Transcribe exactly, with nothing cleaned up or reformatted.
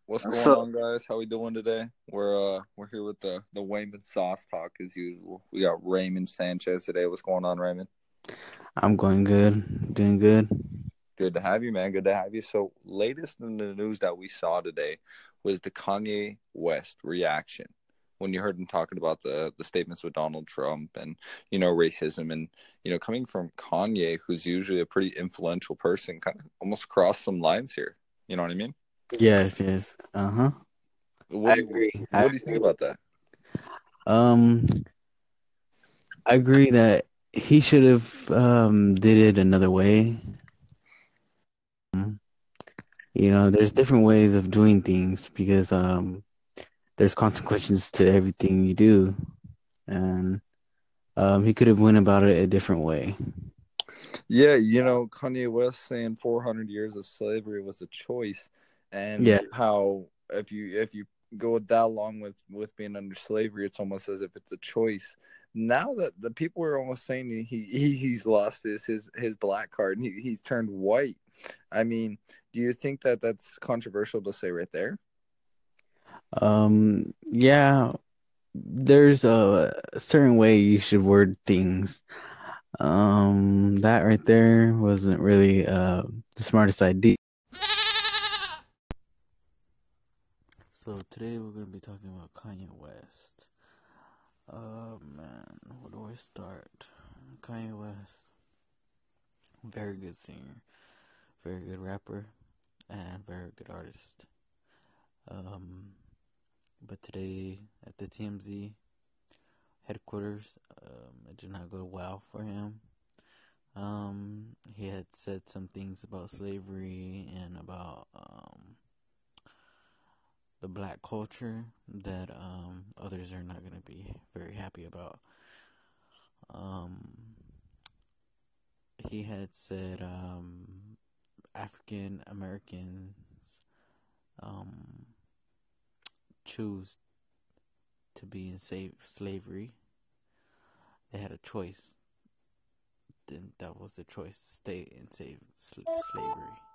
What's going So on, guys? How we doing today? We're uh we're here with the the Wayman Sauce Talk as usual. We got Raymond Sanchez today. What's going on, Raymond? I'm going good, doing good. Good to have you, man. Good to have you. So, latest in the news that we saw today was the Kanye West reaction when you heard him talking about the the statements with Donald Trump and you know racism and you know coming from Kanye, who's usually a pretty influential person, kind of almost crossed some lines here. You know what I mean? Yes, yes. Uh-huh. What I do you agree. I what do you think agree. about that? Um, I agree that he should have um did it another way. Um, You know, there's different ways of doing things because um there's consequences to everything you do, and um he could have went about it a different way. Yeah, you know, Kanye West saying four hundred years of slavery was a choice, and Yeah. how if you if you go that long with with being under slavery, it's almost as if it's a choice. Now that the people are almost saying he, he he's lost his his his black card and he, he's turned white. I mean, do you think that that's controversial to say right there? Um, yeah, there's a certain way you should word things. Um, that right there wasn't really uh the smartest idea. So today we're gonna be talking about Kanye West. Oh man, where do I start? Kanye West, very good singer, very good rapper, and very good artist. Um, but today at the T M Z headquarters, um, it did not go well for him. Um, he had said some things about slavery and about um the black culture that um others are not gonna be very happy about. Um, he had said um, African Americans um, choose to be in sa- slavery. They had a choice. Then that was the choice to stay in save- sl- slavery.